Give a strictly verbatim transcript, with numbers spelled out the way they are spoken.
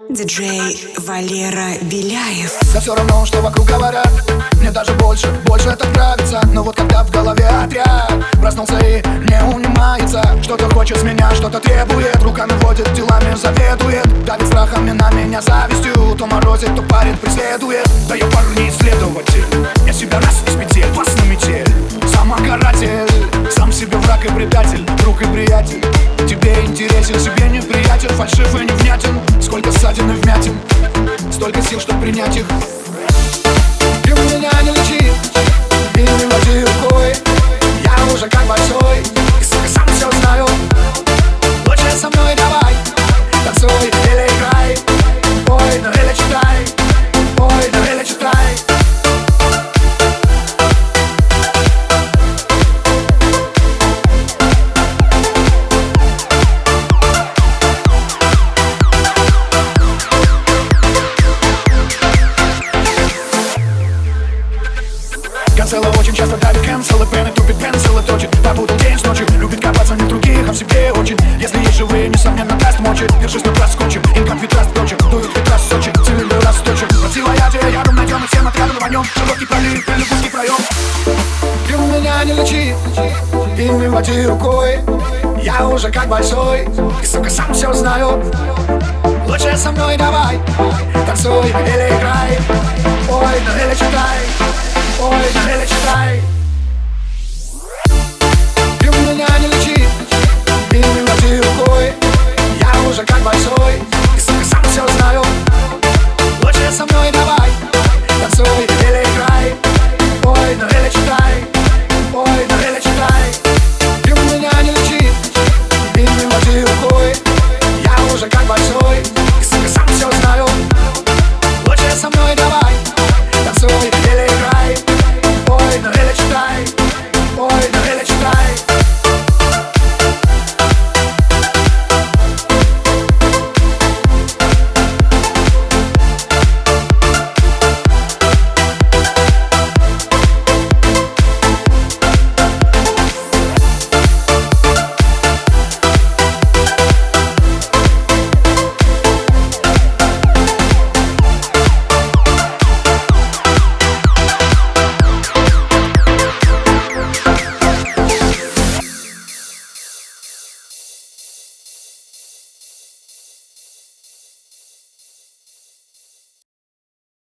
Диджей Валера Беляев. Да все равно, что вокруг говорят, мне даже больше, больше это нравится. Но вот когда в голове отряд проснулся и не унимается, что-то хочет с меня, что-то требует, руками водит, делами заведует, давит страхами на меня завистью, то морозит, то парит, преследует. Да я пару не исследователь, я себя раз из пяти, вас на метель. Сам каратель, сам себе враг и предатель, друг и приятель. Тебе интересен, себе неприятен, фальшив и невнятен. Сколько ссадин и вмятин, столько сил, чтоб принять их. Ты меня не лечи и не води рукой. Я уже как большой и, сука, сам все знаю. Лучше со мной давай, танцуй или играй. Ой, ну или читай, ой, ну или читай. Канцела очень часто давит кэнсел, и пены тупит пенсил и точит. Попутал день с ночью, любит копаться не в других, а в себе очень. Если есть живые, несомненно, даст мочи. Держись на трасс скотчем, инком ветра строчек. Дуют ветра с Сочи, цивильный расточек. Противоядие ядом найдем, и всем отрядом рванем. Широкий пролив или узкий проем. Ты у меня не лечи и не води рукой. Я уже как большой и, сука, сам все знаю. Лучше со мной давай, танцуй или играй. Ой, ну или читай, ой, ну или читай. Ты меня не лечи и не води рукой. Я уже как большой и, сука, сам все знаю. Лучше со мной давай, танцуй или играй. Ой, ну или читай, ой, ну или читай. Ты меня не лечи и не води рукой. Я уже как большой